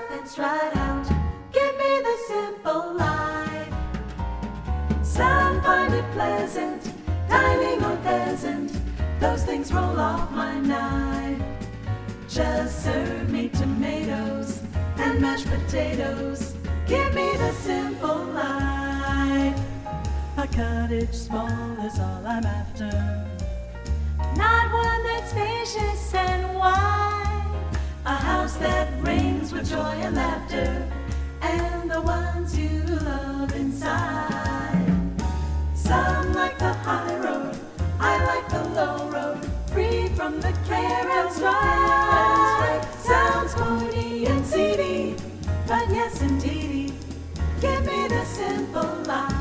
and stride out. Give me the simple life. Some find it pleasant, dining on pheasant. Those things roll off my knife. Just serve me tomatoes and mashed potatoes. Give me the simple life. A cottage small is all I'm after, Not one that's spacious and wide. A house that rings with joy and laughter, and the ones you love inside. Some like the high road, I like the low road, free from the care and strife. Sounds corny and seedy, but yes indeedy, give me the simple life.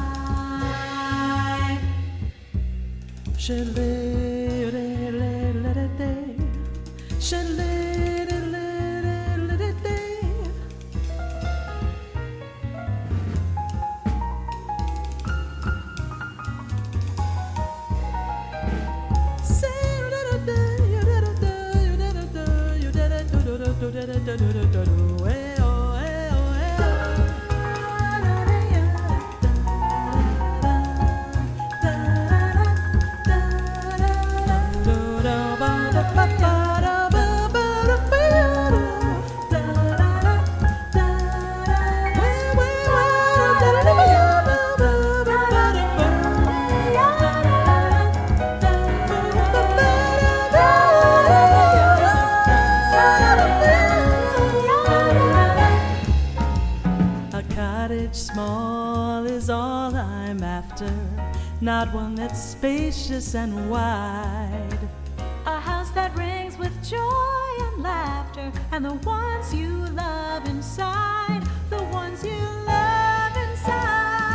Small is all I'm after, not one that's spacious and wide. A house that rings with joy and laughter, and the ones you love inside, the ones you love inside.